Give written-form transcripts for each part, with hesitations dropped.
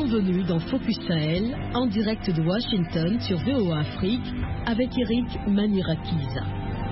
bienvenue dans Focus Sahel, en direct de Washington sur VOA Afrique, avec Eric Manirakiza.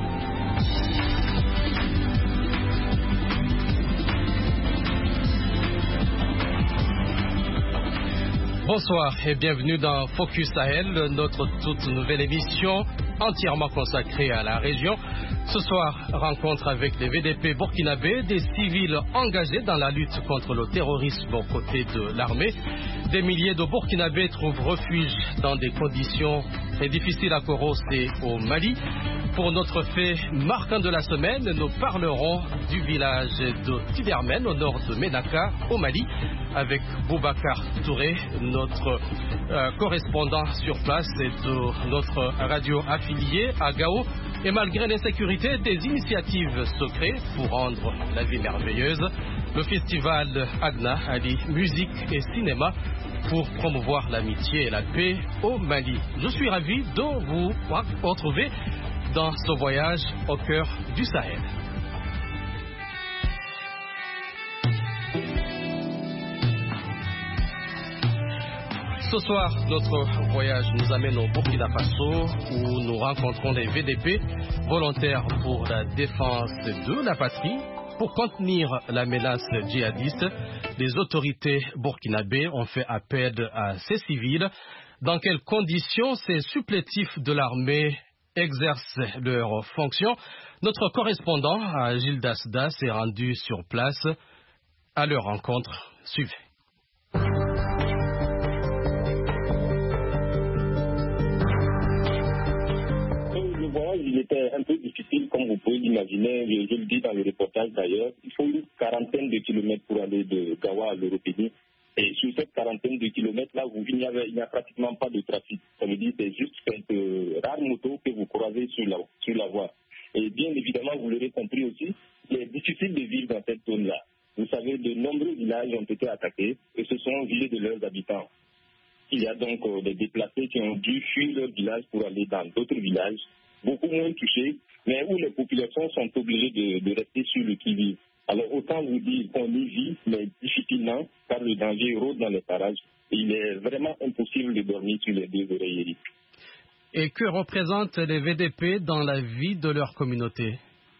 Bonsoir et bienvenue dans Focus Sahel, notre toute nouvelle émission entièrement consacrée à la région. Ce soir, rencontre avec les VDP burkinabés, des civils engagés dans la lutte contre le terrorisme aux côtés de l'armée. Des milliers de Burkinabés trouvent refuge dans des conditions très difficiles à Koros et au Mali. Pour notre fait marquant de la semaine, nous parlerons du village de Tidermen au nord de Ménaka au Mali avec Boubacar Touré, notre correspondant sur place et de notre radio affiliée à Gao. Et malgré l'insécurité, des initiatives se créent pour rendre la vie merveilleuse. Le festival Agna allie musique et cinéma pour promouvoir l'amitié et la paix au Mali. Je suis ravi de vous retrouver dans ce voyage au cœur du Sahel. Ce soir, notre voyage nous amène au Burkina Faso où nous rencontrons des VDP volontaires pour la défense de la patrie. Pour contenir la menace djihadiste, les autorités burkinabées ont fait appel à ces civils. Dans quelles conditions ces supplétifs de l'armée exercent leurs fonctions? Notre correspondant, Gildas Da, s'est rendu sur place à leur rencontre. Suivez. Il était un peu difficile, comme vous pouvez l'imaginer, je le dis dans le reportage d'ailleurs. Il faut une quarantaine de kilomètres pour aller de Gawa à l'Europénie. Et sur cette quarantaine de kilomètres-là, il n'y a pratiquement pas de trafic. Ça veut dire que c'est juste quelques rares motos que vous croisez sur la voie. Et bien évidemment, vous l'aurez compris aussi, il est difficile de vivre dans cette zone-là. Vous savez, de nombreux villages ont été attaqués et se sont vidés de leurs habitants. Il y a donc des déplacés qui ont dû fuir leur village pour aller dans d'autres villages, beaucoup moins touchés, mais où les populations sont obligées de rester sur le qui-vive. Alors autant vous dire qu'on y vit, mais difficilement, car le danger rôde dans les parages. Et il est vraiment impossible de dormir sur les deux oreillers. Et que représentent les VDP dans la vie de leur communauté?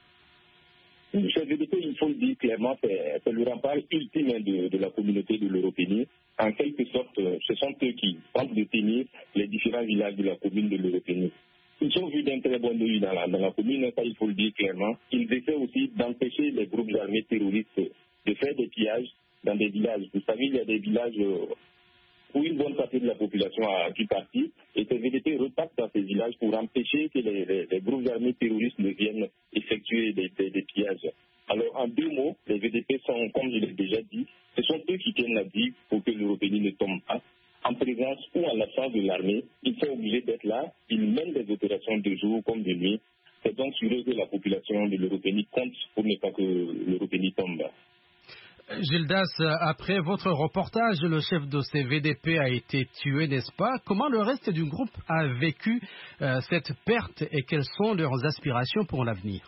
Ces VDP, il faut le dire clairement, c'est le rempart ultime de la communauté de l'Europénie. En quelque sorte, ce sont eux qui tentent de tenir les différents villages de la commune de l'Europénie. Ils sont vus d'un très bon œil dans la commune, ça il faut le dire clairement. Ils essaient aussi d'empêcher les groupes armés terroristes de faire des pillages dans des villages. Vous savez, il y a des villages où une bonne partie de la population a dû partir et ces VDP repartent dans ces villages pour empêcher que les groupes armés terroristes ne viennent effectuer des pillages. Alors en deux mots, les VDP sont, comme je l'ai déjà dit, ce sont eux qui tiennent la digue pour que l'Europénie ne tombe pas. En présence ou en l'absence de l'armée, ils sont obligés d'être là, ils mènent des opérations de jour comme de nuit. C'est donc sur eux que la population de l'Européenie compte pour ne pas que l'Europénie tombe. Gildas, après votre reportage, le chef de ces VDP a été tué, n'est-ce pas? Comment le reste du groupe a vécu cette perte et quelles sont leurs aspirations pour l'avenir?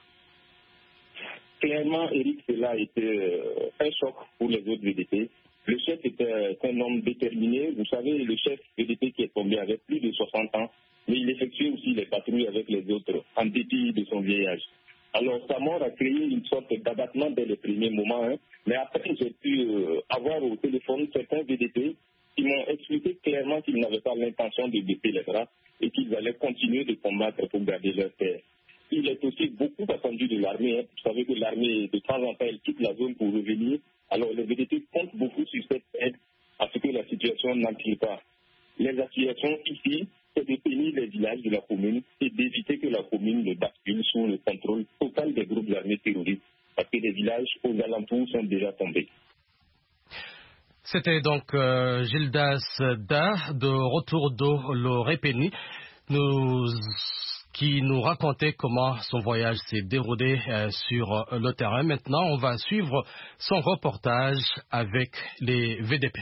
Clairement, Eric, cela a été un choc pour les autres VDP. Le chef était un homme déterminé. Vous savez, le chef VDP qui est tombé avec plus de 60 ans, mais il effectuait aussi les patrouilles avec les autres, en dépit de son vieillage. Alors, sa mort a créé une sorte d'abattement dès les premiers moments. Mais après, j'ai pu avoir au téléphone certains VDP qui m'ont expliqué clairement qu'ils n'avaient pas l'intention de baisser les bras et qu'ils allaient continuer de combattre pour garder leur terre. Il est aussi beaucoup attendu de l'armée. Vous savez que l'armée, de temps en temps, elle quitte la zone pour revenir. Alors, les VDP comptent beaucoup sur cette aide à ce que la situation n'empire pas. Les aspirations ici, c'est de tenir les villages de la commune et d'éviter que la commune ne bascule sous le contrôle total des groupes armés terroristes, parce que les villages aux alentours sont déjà tombés. C'était donc Gildas Da, de retour de l'Europénie, qui nous racontait comment son voyage s'est déroulé sur le terrain. Maintenant, on va suivre son reportage avec les VDP.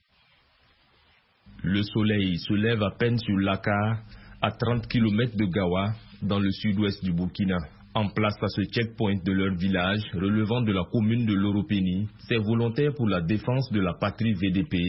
Le soleil se lève à peine sur Laka, à 30 km de Gawa, dans le sud-ouest du Burkina. En place à ce checkpoint de leur village, relevant de la commune de l'Europénie, ces volontaires pour la défense de la patrie VDP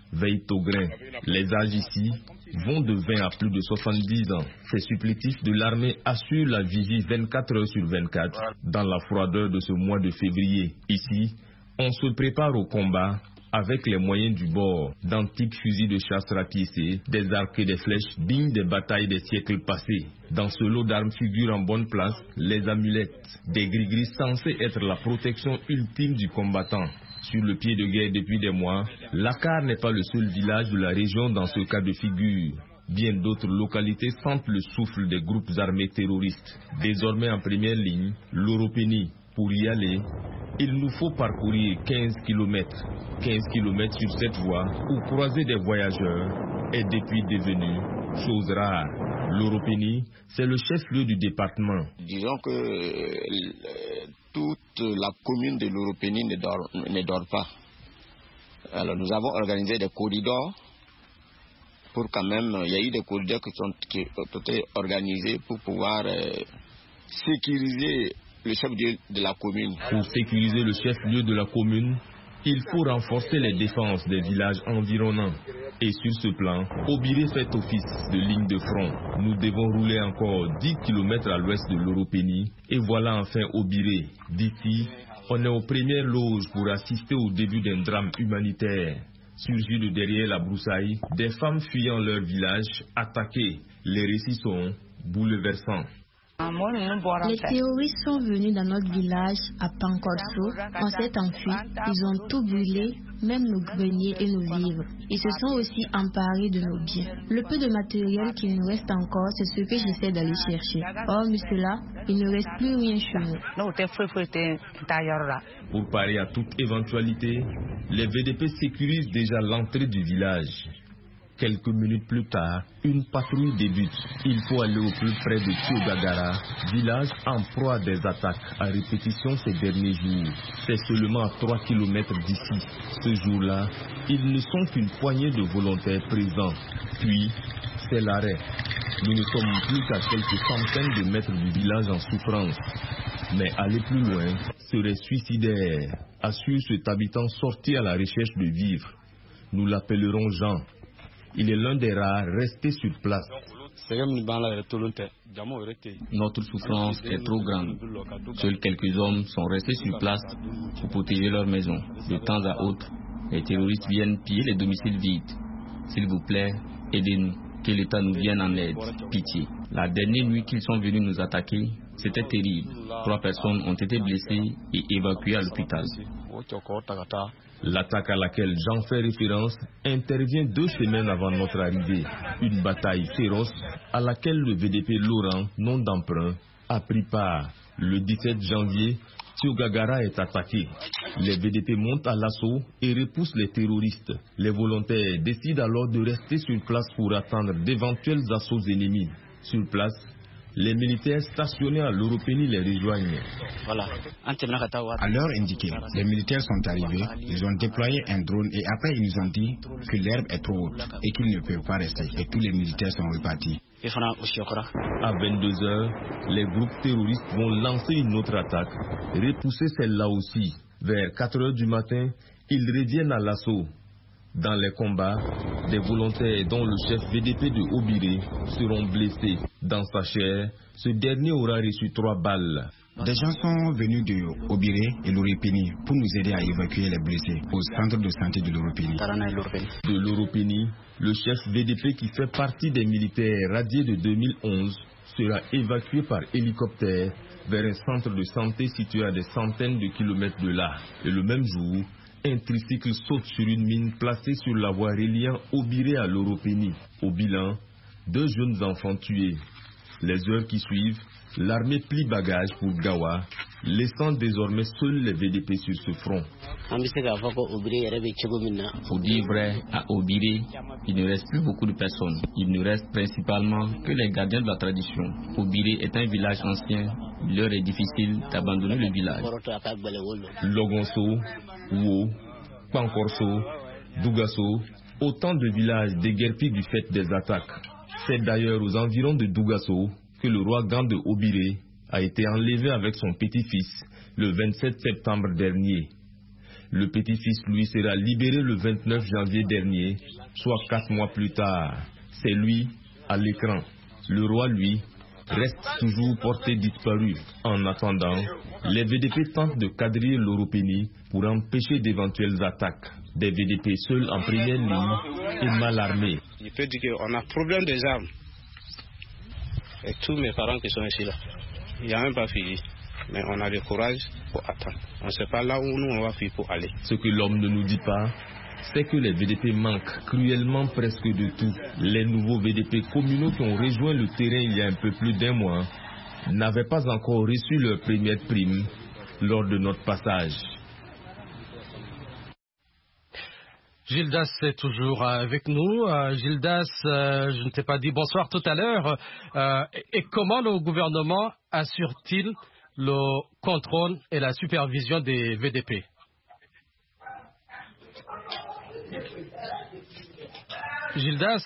veillent au grain. Les âges ici vont de 20 à plus de 70 ans. Ces supplétifs de l'armée assurent la vigie 24 heures sur 24 dans la froideur de ce mois de février. Ici, on se prépare au combat avec les moyens du bord, d'antiques fusils de chasse rapiécés, des arcs et des flèches dignes des batailles des siècles passés. Dans ce lot d'armes figurent en bonne place les amulettes, des gris-gris censés être la protection ultime du combattant. Sur le pied de guerre depuis des mois, Lakar n'est pas le seul village de la région dans ce cas de figure. Bien d'autres localités sentent le souffle des groupes armés terroristes. Désormais en première ligne, l'Europénie. Pour y aller, il nous faut parcourir 15 km. 15 km sur cette voie où croiser des voyageurs est depuis devenu chose rare. L'Europénie, c'est le chef-lieu du département. Disons que toute la commune de l'Europénie ne dort pas. Alors nous avons organisé des corridors pour quand même, il y a eu des corridors qui ont été organisés pour pouvoir sécuriser le chef-lieu de la commune. Pour sécuriser le chef-lieu de la commune, il faut renforcer les défenses des villages environnants. Et sur ce plan, Obiré fait office de ligne de front. Nous devons rouler encore 10 km à l'ouest de l'Europénie. Et voilà enfin Obiré. D'ici, on est aux premières loges pour assister au début d'un drame humanitaire. Surgis de derrière la broussaille, des femmes fuyant leur village, attaquées. Les récits sont bouleversants. Les terroristes sont venus dans notre village à Pankorso. On s'est enfui. Ils ont tout brûlé, même nos greniers et nos vivres. Ils se sont aussi emparés de nos biens. Le peu de matériel qui nous reste encore, c'est ce que j'essaie d'aller chercher. Hormis cela, il ne reste plus rien chez nous. Pour parer à toute éventualité, les VDP sécurisent déjà l'entrée du village. Quelques minutes plus tard, une patrouille débute. Il faut aller au plus près de Tiogagara, village en proie à des attaques à répétition ces derniers jours. C'est seulement à 3 km d'ici. Ce jour-là, ils ne sont qu'une poignée de volontaires présents. Puis, c'est l'arrêt. Nous ne sommes plus qu'à quelques centaines de mètres du village en souffrance. Mais aller plus loin serait suicidaire, assure cet habitant sorti à la recherche de vivres. Nous l'appellerons Jean. Il est l'un des rares restés sur place. Notre souffrance est trop grande. Seuls quelques hommes sont restés sur place pour protéger leur maison. De temps à autre, les terroristes viennent piller les domiciles vides. S'il vous plaît, aidez-nous. Que l'État nous vienne en aide. Pitié. La dernière nuit qu'ils sont venus nous attaquer, c'était terrible. 3 personnes ont été blessées et évacuées à l'hôpital. L'attaque à laquelle Jean fait référence intervient 2 semaines avant notre arrivée. Une bataille féroce à laquelle le VDP Laurent, nom d'emprunt, a pris part. Le 17 janvier, Tiogagara est attaqué. Les VDP montent à l'assaut et repoussent les terroristes. Les volontaires décident alors de rester sur place pour attendre d'éventuels assauts ennemis. Sur place, les militaires stationnés à l'Europénie les rejoignent. À l'heure indiquée, les militaires sont arrivés, ils ont déployé un drone et après ils nous ont dit que l'herbe est trop haute et qu'ils ne peuvent pas rester et tous les militaires sont repartis. À 22 heures, les groupes terroristes vont lancer une autre attaque, repousser celle-là aussi. Vers 4 heures du matin, ils reviennent à l'assaut. Dans les combats, des volontaires dont le chef VDP de Obiré seront blessés. Dans sa chair, ce dernier aura reçu 3 balles. Des gens sont venus de Obiré et l'Europénie pour nous aider à évacuer les blessés au centre de santé de l'Europénie. De l'Europénie, le chef VDP qui fait partie des militaires radiés de 2011 sera évacué par hélicoptère vers un centre de santé situé à des centaines de kilomètres de là. Et le même jour, un tricycle saute sur une mine placée sur la voie reliant Obiré à l'Europénie. Au bilan, 2 jeunes enfants tués. Les heures qui suivent, l'armée plie bagage pour Gawa, laissant désormais seuls les VDP sur ce front. Pour dire vrai, à Obiré, il ne reste plus beaucoup de personnes. Il ne reste principalement que les gardiens de la tradition. Obiré est un village ancien. Il leur est difficile d'abandonner le village. Logonso, Wo, Pankorso, Dougasso, autant de villages déguerpis du fait des attaques. C'est d'ailleurs aux environs de Dougasso que le roi Gan de Obiré a été enlevé avec son petit-fils le 27 septembre dernier. Le petit-fils, lui, sera libéré le 29 janvier dernier, soit 4 mois plus tard. C'est lui, à l'écran. Le roi, lui, reste toujours porté disparu. En attendant, les VDP tentent de quadriller l'Europénie pour empêcher d'éventuelles attaques. Des VDP seuls en première ligne et mal armés. Je peux dire qu'on a problème des armes. Et tous mes parents qui sont ici là, il n'y a même pas fini. Mais on a le courage pour attendre. On ne sait pas là où nous on va faire pour aller. Ce que l'homme ne nous dit pas, c'est que les VDP manquent cruellement presque de tout. Les nouveaux VDP communaux qui ont rejoint le terrain il y a un peu plus d'1 mois n'avaient pas encore reçu leur première prime lors de notre passage. Gildas est toujours avec nous. Gildas, je ne t'ai pas dit bonsoir tout à l'heure. Et comment le gouvernement assure-t-il le contrôle et la supervision des VDP? Gildas?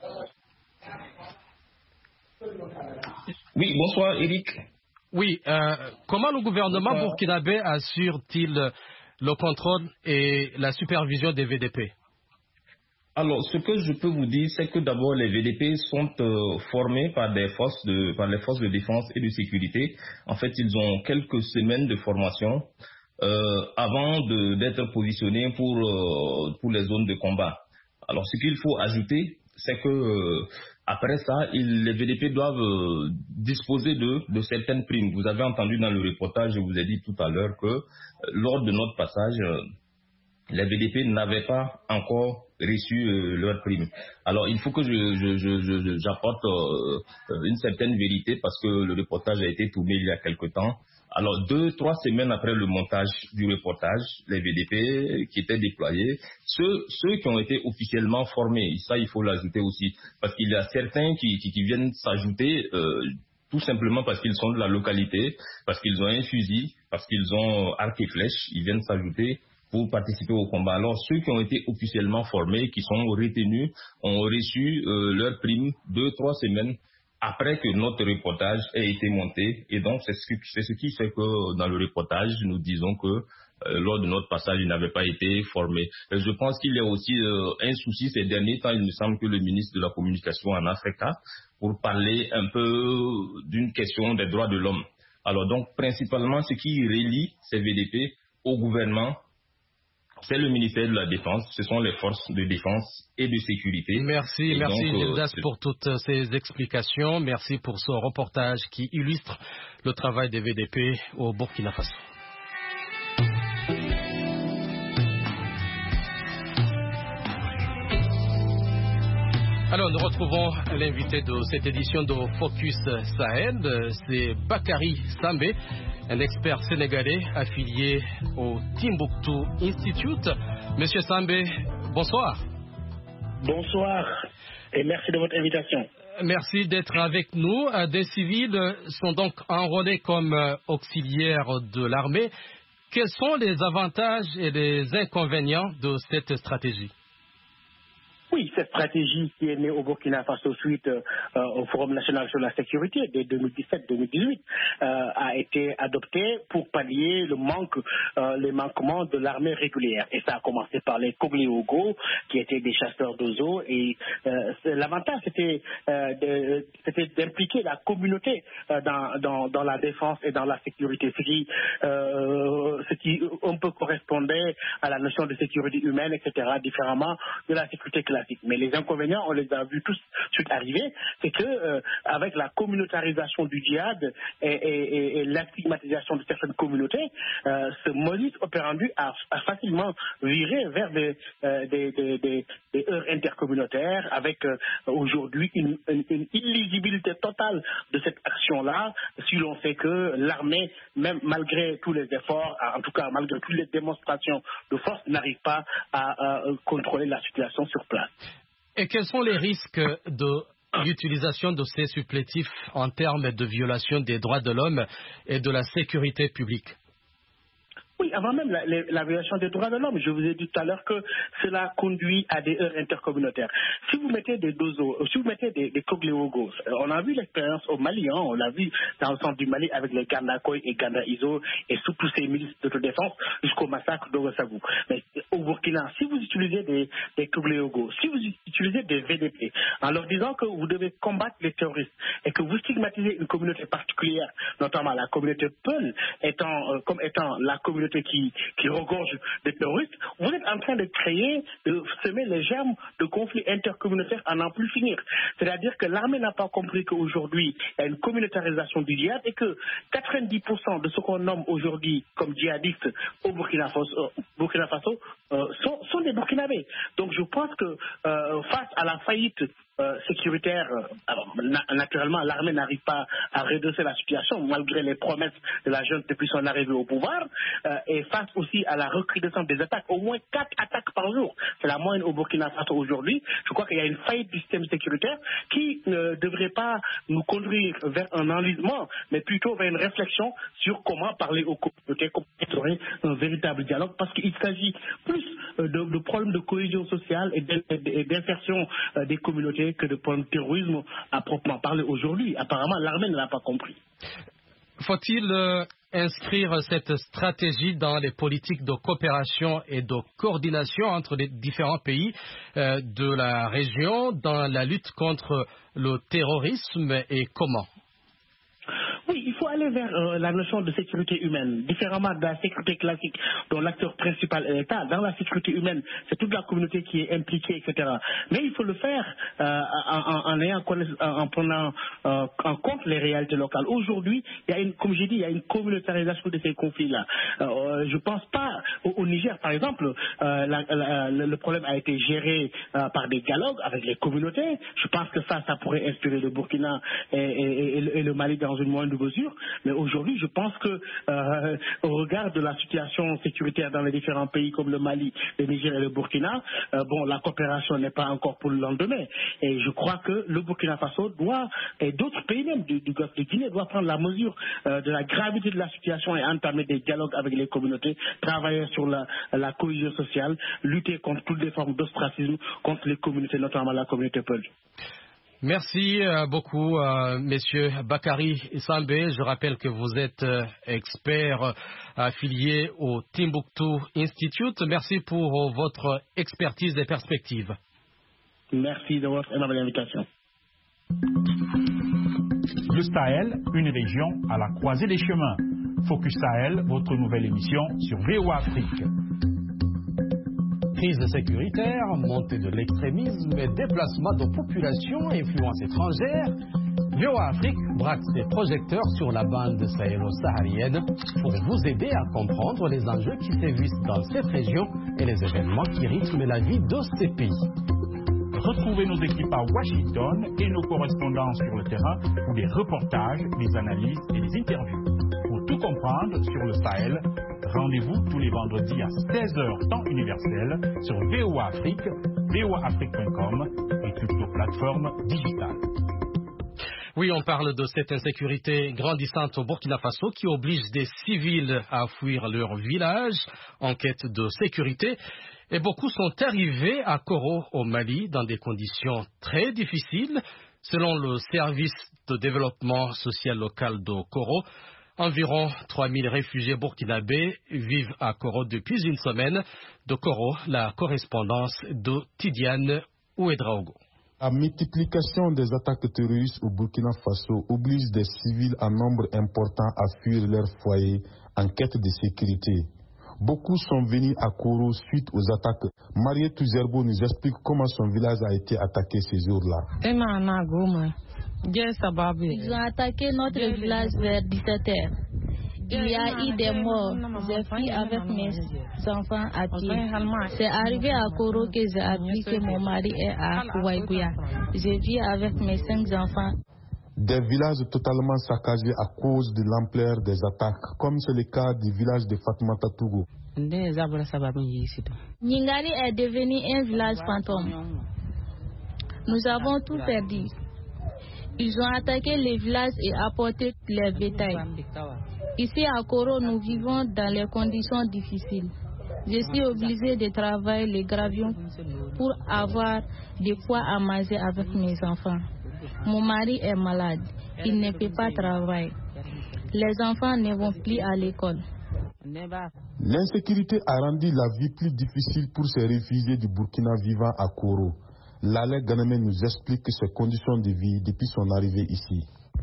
Oui, bonsoir Eric. Oui, comment le gouvernement burkinabé assure-t-il le contrôle et la supervision des VDP? Alors, ce que je peux vous dire, c'est que d'abord, les VDP sont formés par les forces de défense et de sécurité. En fait, ils ont quelques semaines de formation avant d'être positionnés pour les zones de combat. Alors, ce qu'il faut ajouter, c'est que après ça, les VDP doivent disposer de certaines primes. Vous avez entendu dans le reportage, je vous ai dit tout à l'heure que lors de notre passage, les VDP n'avaient pas encore reçu leur prime. Alors, il faut que j'apporte une certaine vérité parce que le reportage a été tourné il y a quelque temps. Alors, 2-3 semaines après le montage du reportage, les VDP qui étaient déployés, ceux qui ont été officiellement formés, ça il faut l'ajouter aussi, parce qu'il y a certains qui viennent s'ajouter tout simplement parce qu'ils sont de la localité, parce qu'ils ont un fusil, parce qu'ils ont arc et flèche, ils viennent s'ajouter pour participer au combat. Alors, ceux qui ont été officiellement formés, qui sont retenus, ont reçu leur prime 2-3 semaines après que notre reportage ait été monté. Et donc, c'est ce qui fait que dans le reportage, nous disons que lors de notre passage, ils n'avaient pas été formés. Et je pense qu'il y a aussi un souci ces derniers temps. Il me semble que le ministre de la Communication en a fait cas pour parler un peu d'une question des droits de l'homme. Alors donc, principalement, ce qui relie ces VDP au gouvernement, c'est le ministère de la Défense, ce sont les forces de défense et de sécurité. Merci Gildas pour toutes ces explications. Merci pour ce reportage qui illustre le travail des VDP au Burkina Faso. Alors, nous retrouvons l'invité de cette édition de Focus Sahel, c'est Bakary Sambé, un expert sénégalais affilié au Timbuktu Institute. Monsieur Sambé, bonsoir. Bonsoir et merci de votre invitation. Merci d'être avec nous. Des civils sont donc enrôlés comme auxiliaires de l'armée. Quels sont les avantages et les inconvénients de cette stratégie? Oui, cette stratégie qui est née au Burkina Faso suite au Forum national sur la sécurité de 2017-2018 a été adoptée pour pallier les manquements de l'armée régulière. Et ça a commencé par les Kogli-Ogo, qui étaient des chasseurs d'oiseaux. Et l'avantage, c'était d'impliquer la communauté dans la défense et dans la sécurité, ce qui un peu correspondait à la notion de sécurité humaine, etc., différemment de la sécurité classique. Mais les inconvénients, on les a vus tous suite arriver, c'est que avec la communautarisation du djihad et la stigmatisation de certaines communautés, ce modus operandi a facilement viré vers des heurts intercommunautaires, avec aujourd'hui une illisibilité totale de cette action-là, si l'on sait que l'armée, même malgré tous les efforts, en tout cas malgré toutes les démonstrations de force, n'arrive pas à contrôler la situation sur place. Et quels sont les risques de l'utilisation de ces supplétifs en termes de violation des droits de l'homme et de la sécurité publique? Oui, avant même la violation des droits de l'homme, je vous ai dit tout à l'heure que cela conduit à des heurts intercommunautaires. Si vous mettez des dozos, si vous mettez des cogléogos, on a vu l'expérience au Mali, hein, on l'a vu dans le centre du Mali avec les Gandakoy et Ganda Iso et sous tous ces milices d'autodéfense jusqu'au massacre d'Ogossagou. Mais au Burkina, si vous utilisez des cogléogos, si vous utilisez des VDP, en leur disant que vous devez combattre les terroristes et que vous stigmatisez une communauté particulière, notamment la communauté Peul, comme étant la communauté qui regorge des terroristes, vous êtes en train de semer les germes de conflits intercommunautaires à n'en plus finir. C'est-à-dire que l'armée n'a pas compris qu'aujourd'hui, il y a une communautarisation du djihad et que 90% de ce qu'on nomme aujourd'hui comme djihadistes au Burkina Faso sont des Burkinabés. Donc je pense que face à la faillite sécuritaire, naturellement l'armée n'arrive pas à redresser la situation malgré les promesses de la junte depuis son arrivée au pouvoir, et face aussi à la recrudescence des attaques, au moins 4 attaques par jour, c'est la moyenne au Burkina Faso aujourd'hui. Je crois qu'il y a une faillite du système sécuritaire qui ne devrait pas nous conduire vers un enlisement, mais plutôt vers une réflexion sur comment parler aux communautés, comment instaurer un véritable dialogue, parce qu'il s'agit plus de problèmes de cohésion sociale et d'insertion des communautés que de problèmes de terrorisme à proprement parler aujourd'hui. Apparemment, l'armée ne l'a pas compris. Faut-il inscrire cette stratégie dans les politiques de coopération et de coordination entre les différents pays de la région dans la lutte contre le terrorisme, et comment? Oui, il faut aller vers la notion de sécurité humaine, différemment de la sécurité classique dont l'acteur principal est l'État. Dans la sécurité humaine, c'est toute la communauté qui est impliquée, etc. Mais il faut le faire en prenant en compte les réalités locales. Aujourd'hui, comme j'ai dit, il y a une communautarisation de ces conflits-là. Je ne pense pas au Niger, par exemple, le problème a été géré par des dialogues avec les communautés. Je pense que ça pourrait inspirer le Burkina et le Mali dans une moindre mesure, mais aujourd'hui je pense que au regard de la situation sécuritaire dans les différents pays comme le Mali, le Niger et le Burkina, la coopération n'est pas encore pour le lendemain, et je crois que le Burkina Faso et d'autres pays même du Golfe de Guinée doivent prendre la mesure de la gravité de la situation et entamer des dialogues avec les communautés, travailler sur la cohésion sociale, lutter contre toutes les formes d'ostracisme contre les communautés, notamment la communauté Peul. Merci beaucoup, Monsieur Bakary Sambé. Je rappelle que vous êtes expert affilié au Timbuktu Institute. Merci pour votre expertise et perspective. Merci de votre aimable invitation. Le Sahel, une région à la croisée des chemins. Focus Sahel, votre nouvelle émission sur VOA Afrique. Crise sécuritaire, montée de l'extrémisme et déplacement de populations et influences étrangères, VOA Afrique braque ses projecteurs sur la bande sahélo-saharienne pour vous aider à comprendre les enjeux qui sévissent dans cette région et les événements qui rythment la vie de ces pays. Retrouvez nos équipes à Washington et nos correspondants sur le terrain pour des reportages, des analyses et des interviews. Pour tout comprendre sur le Sahel, rendez-vous tous les vendredis à 16h temps universel sur VOA Afrique, voaafrique.com et toutes nos plateformes digitales. Oui, on parle de cette insécurité grandissante au Burkina Faso qui oblige des civils à fuir leur village en quête de sécurité. Et beaucoup sont arrivés à Koro, au Mali, dans des conditions très difficiles. Selon le service de développement social local de Koro, environ 3000 réfugiés burkinabés vivent à Koro depuis une semaine. De Koro, la correspondance de Tidiane Ouedraogo. La multiplication des attaques terroristes au Burkina Faso oblige des civils en nombre important à fuir leur foyer en quête de sécurité. Beaucoup sont venus à Koro suite aux attaques. Mariette Zerbo nous explique comment son village a été attaqué ces jours-là. Ils ont attaqué notre village vers 17h. Il y a eu des morts. J'ai fui avec mes enfants à pied. C'est arrivé à Koro que j'ai appris que mon mari est à Kouaïgouya. J'ai vu avec mes 5 enfants. Des villages totalement saccagés à cause de l'ampleur des attaques, comme c'est le cas du village de Fatmata Togo. Ningari est devenu un village fantôme. Nous avons tout perdu. Ils ont attaqué les villages et apporté les bétails. Ici à Koro, nous vivons dans les conditions difficiles. Je suis obligée de travailler les gravions pour avoir de quoi à manger avec mes enfants. Mon mari est malade, il ne peut pas travailler. Les enfants ne vont plus à l'école. L'insécurité a rendu la vie plus difficile pour ces réfugiés du Burkina vivant à Koro. Lalek Ganame nous explique ses conditions de vie depuis son arrivée ici.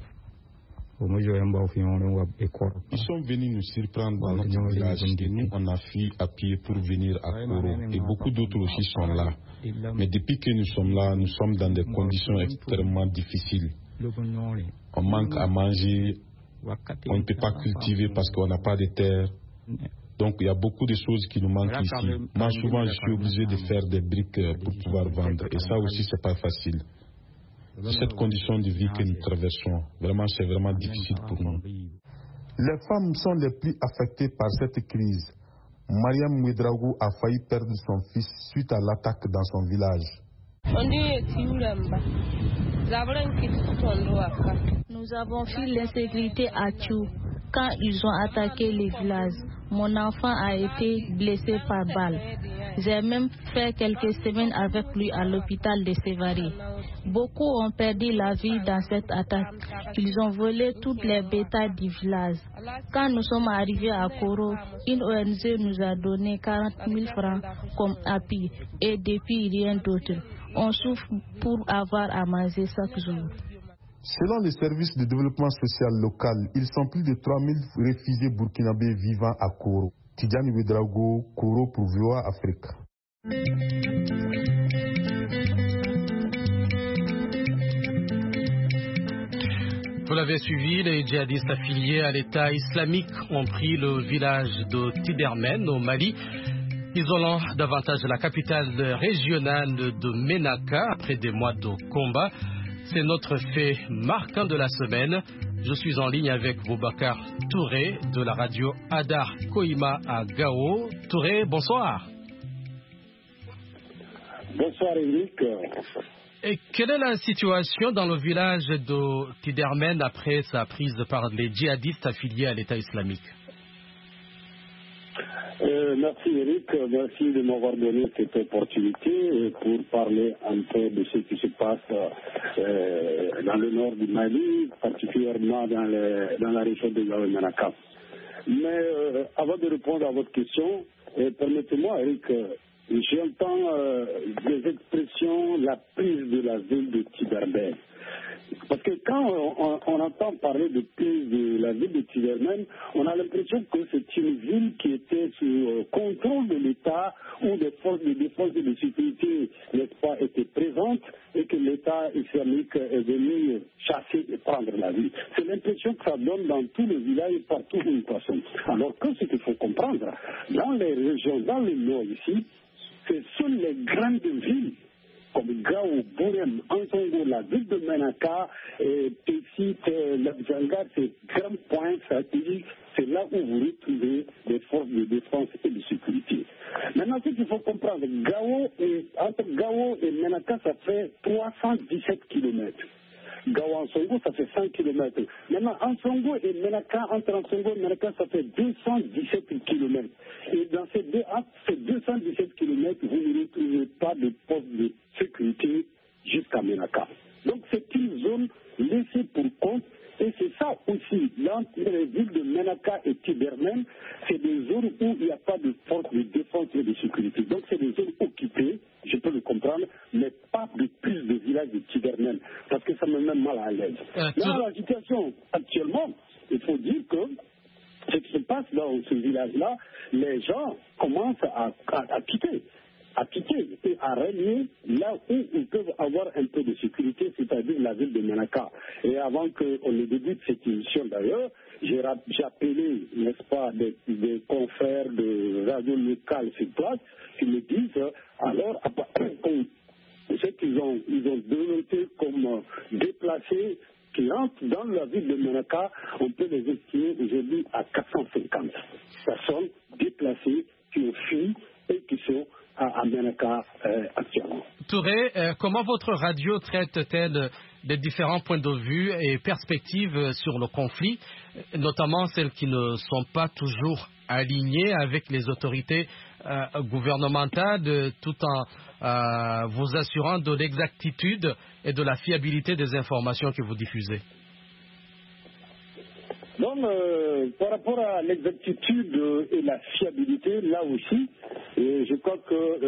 Ils sont venus nous surprendre dans notre village et nous on a fui à pied pour venir à Koro et beaucoup d'autres aussi sont là. Mais depuis que nous sommes là, nous sommes dans des conditions extrêmement difficiles. On manque à manger, on ne peut pas cultiver parce qu'on n'a pas de terre. Donc il y a beaucoup de choses qui nous manquent ici. Moi souvent je suis obligé de faire des briques pour pouvoir vendre et ça aussi c'est pas facile. Cette condition de vie que nous traversons, vraiment c'est vraiment difficile pour nous. Les femmes sont les plus affectées par cette crise. Mariam Ouedraogo a failli perdre son fils suite à l'attaque dans son village. Nous avons fui l'insécurité à Tchou quand ils ont attaqué les villages. Mon enfant a été blessé par balle. J'ai même fait quelques semaines avec lui à l'hôpital de Sévaré. Beaucoup ont perdu la vie dans cette attaque. Ils ont volé toutes les bétails du village. Quand nous sommes arrivés à Koro, une ONG nous a donné 40 000 francs comme appui et depuis rien d'autre. On souffre pour avoir à manger chaque jour. Selon les services de développement social local, ils sont plus de 3000 réfugiés burkinabés vivant à Koro. Tidjani Ouedraogo, Koro pour VOA Afrique. Vous l'avez suivi, les djihadistes affiliés à l'État islamique ont pris le village de Tibermen au Mali, isolant davantage la capitale régionale de Ménaka après des mois de combat. C'est notre fait marquant de la semaine. Je suis en ligne avec Boubacar Touré de la radio Adar Koima à Gao. Touré, bonsoir. Bonsoir Eric. Et quelle est la situation dans le village de Tibermen après sa prise par les djihadistes affiliés à l'État islamique? Merci Eric, merci de m'avoir donné cette opportunité pour parler un peu de ce qui se passe dans le nord du Mali, particulièrement dans la région de Gao-Menaka. Mais avant de répondre à votre question, permettez-moi Eric, j'entends des expressions, la prise de la ville de Tibermen. Parce que quand on entend parler de prise de la ville de Tibermen, on a l'impression que c'est une ville qui était sous contrôle de l'État, où des forces de défense et de sécurité, n'est-ce pas, étaient présentes et que l'État islamique est venu chasser et prendre la ville. C'est l'impression que ça donne dans tous les villages et partout où nous passons. Alors que ce qu'il faut comprendre, dans les régions, dans le nord ici, ce sont les grandes villes comme Gao, Bourem, Ansongo, la ville de Menaka, Pessit, Labzanga, ces grands points stratégiques, c'est là où vous retrouvez les forces de défense et de sécurité. Maintenant, ce qu'il faut comprendre, entre Gao et Menaka, ça fait 317 km. Gao-Ansongo, ça fait 100 km. Maintenant, Ansongo et Menaka, entre Ansongo et Menaka, ça fait 217 km. Et dans ces 217 km, vous ne retrouvez pas de poste de sécurité jusqu'à Menaka. Donc, c'est une zone laissée pour compte. Et c'est ça aussi, dans les villes de Menaka et Tibermen, c'est des zones où il n'y a pas de force de défense et de sécurité. Donc c'est des zones occupées, je peux le comprendre, mais pas de plus de villages de Tibermen, parce que ça me met mal à l'aise. Dans la situation actuellement, il faut dire que ce qui se passe dans ce village-là, les gens commencent à quitter et à régner là où ils peuvent avoir un peu de sécurité, c'est-à-dire la ville de Menaka. Et avant qu'on ne débute cette émission d'ailleurs, j'ai appelé, n'est-ce pas, des confrères de radio locale sur place qui me disent, alors, ce qu'ils ont dénoté comme déplacés qui rentrent dans la ville de Menaka, on peut les estimer aujourd'hui à 450 personnes déplacées qui ont fui et qui sont à Menaka actuellement. Touré, comment votre radio traite-t-elle des différents points de vue et perspectives sur le conflit, notamment celles qui ne sont pas toujours alignées avec les autorités gouvernementales, tout en vous assurant de l'exactitude et de la fiabilité des informations que vous diffusez? Donc, par rapport à l'exactitude et la fiabilité, là aussi, je crois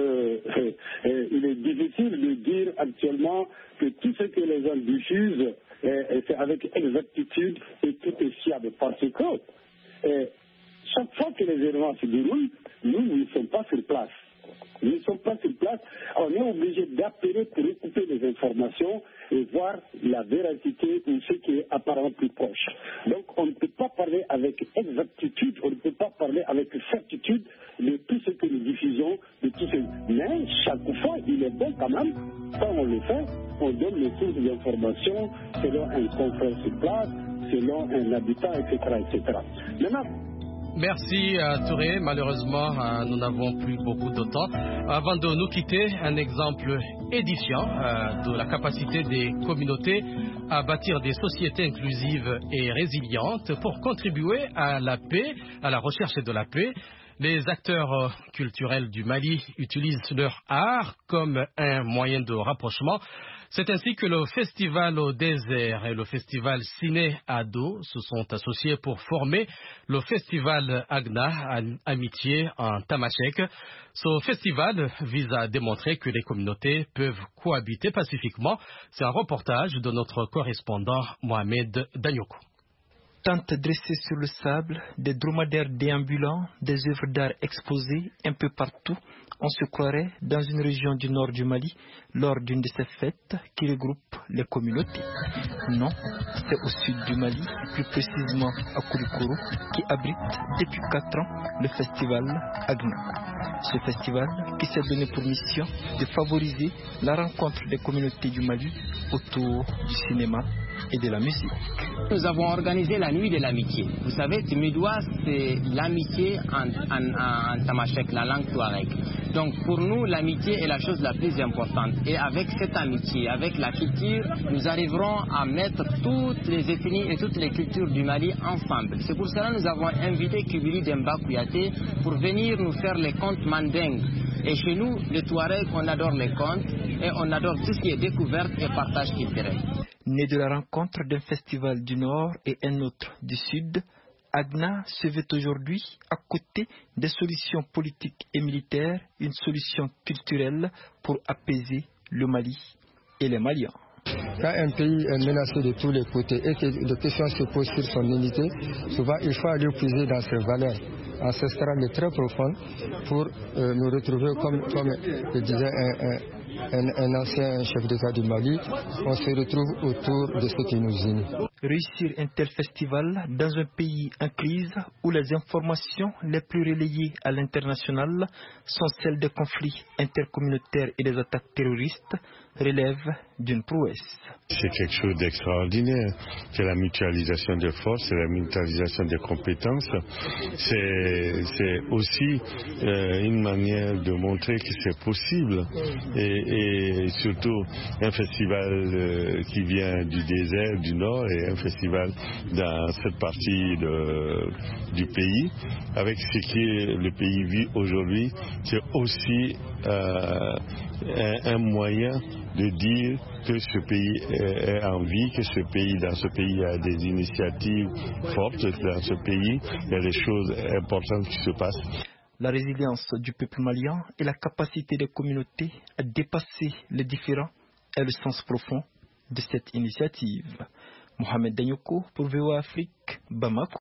qu'il est difficile de dire actuellement que tout ce que les gens diffusent, c'est avec exactitude et tout est fiable. Parce que chaque fois que les événements se déroulent, nous ne sommes pas sur place. Nous ne sommes pas sur place, on est obligé d'appeler pour recouper les informations et voir la véracité ou ce qui est apparemment plus proche. Donc on ne peut pas parler avec exactitude, on ne peut pas parler avec certitude de tout ce que nous diffusons, de tout ce... Mais chaque fois, il est bon quand même, quand on le fait, on donne les sources d'informations selon un confrère sur place, selon un habitant, etc. etc. Maintenant, merci Touré. Malheureusement, nous n'avons plus beaucoup de temps. Avant de nous quitter, un exemple édifiant de la capacité des communautés à bâtir des sociétés inclusives et résilientes pour contribuer à la paix, à la recherche de la paix. Les acteurs culturels du Mali utilisent leur art comme un moyen de rapprochement. C'est ainsi que le Festival au désert et le Festival Ciné Ado se sont associés pour former le Festival Agna Amitié en Tamashek. Ce festival vise à démontrer que les communautés peuvent cohabiter pacifiquement. C'est un reportage de notre correspondant Mohamed Danyoko. Tentes dressées sur le sable, des dromadaires déambulants, des œuvres d'art exposées un peu partout, on se croirait dans une région du nord du Mali lors d'une de ces fêtes qui regroupe les communautés. Non, c'est au sud du Mali, plus précisément à Koulikoro, qui abrite depuis 4 ans le festival Agna. Ce festival qui s'est donné pour mission de favoriser la rencontre des communautés du Mali autour du cinéma et de la musique. Nous avons organisé la nuit de l'amitié. Vous savez, Timidoua, c'est l'amitié en tamashek, la langue touareg. Donc pour nous, l'amitié est la chose la plus importante. Et avec cette amitié, avec la culture, nous arriverons à mettre toutes les ethnies et toutes les cultures du Mali ensemble. C'est pour cela que nous avons invité Kibili Demba Kouyaté pour venir nous faire les contes mandingues. Et chez nous, les Touaregs, on adore les contes et on adore tout ce qui est découverte et partage culturel. Né de la rencontre d'un festival du Nord et un autre du Sud, Agna se veut aujourd'hui, à côté des solutions politiques et militaires, une solution culturelle pour apaiser le Mali et les Maliens. Quand un pays est menacé de tous les côtés et que des questions se posent sur son unité, souvent il faut aller puiser dans ses valeurs ancestrales et très profondes pour nous retrouver comme le disait un ancien chef d'État du Mali, on se retrouve autour de ce qui nous unit. Réussir un tel festival dans un pays en crise où les informations les plus relayées à l'international sont celles des conflits intercommunautaires et des attaques terroristes relève d'une prouesse. C'est quelque chose d'extraordinaire. C'est la mutualisation des forces, c'est la mutualisation des compétences. C'est aussi une manière de montrer que c'est possible. Et surtout un festival qui vient du désert du Nord et un festival dans cette partie du pays. Avec ce que le pays vit aujourd'hui, c'est aussi un moyen de dire que ce pays est en vie, que dans ce pays, il y a des initiatives fortes, dans ce pays, il y a des choses importantes qui se passent. La résilience du peuple malien et la capacité des communautés à dépasser les différends est le sens profond de cette initiative. Mohamed Danyoko pour VOA Afrique, Bamako.